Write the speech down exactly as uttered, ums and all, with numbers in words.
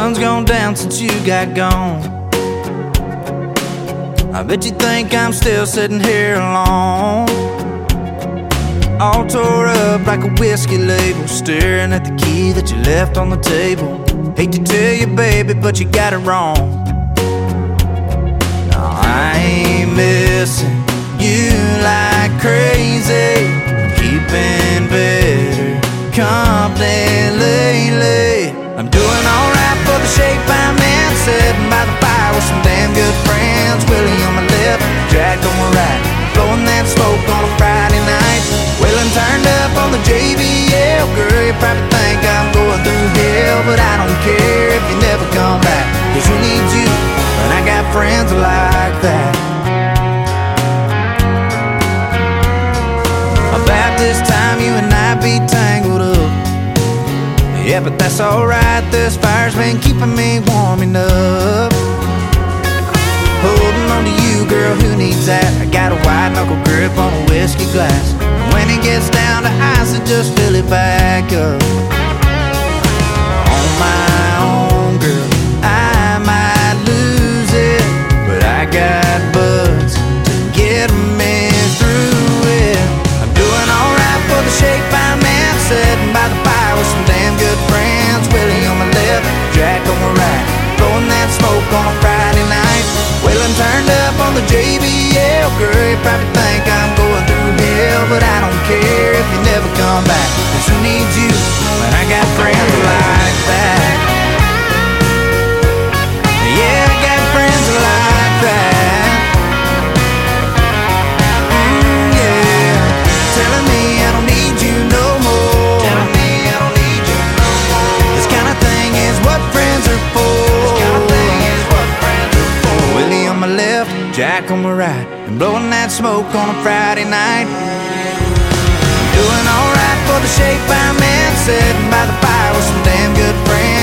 sun's gone down since you got gone. I bet you think I'm still sitting here alone, all tore up like a whiskey label, staring at the key that you left on the table. Hate to tell you, baby, but you got it wrong. No, I ain't missing you like crazy, keeping better company lately. I'm doing alright for the shape I'm in, sitting by the fire with some damn good friends. Willie on my left, Jack on my right, blowing that smoke on a Friday night. Wheeling turned up on the J B L. Girl, you probably think I'm going through hell, but I don't care if you never come back, 'cause who needs you when I got friends like that? About this time you and I be tangled up, yeah, but that's alright, this fire's been keeping me warm enough. Holding on to you, girl, who needs that? I got a wide knuckle grip on a whiskey glass, and when it gets down to ice, I just fill it back up. On my own, girl, I might lose it, but I got buds to get me through it. I'm doing alright for the shape I'm in, sitting by the fire with some damn good friends. Willie on my left, Jack on my right, blowing that smoke on a Friday night. Wheeling turned up on the J B L. Girl, you probably think I'm going through hell, but I don't care if you never come back, 'cause who needs you when I got friends like that? Yeah, I got friends like that. Mm, yeah, telling me I don't need you no more, telling me I don't need you no more. This kind of thing is what friends are for. This kind of thing is what friends are for. Willie on my left, Jack on my right, and blowing that smoke on a Friday night. Doing alright for the shape I'm in, sitting by the fire with some damn good friends.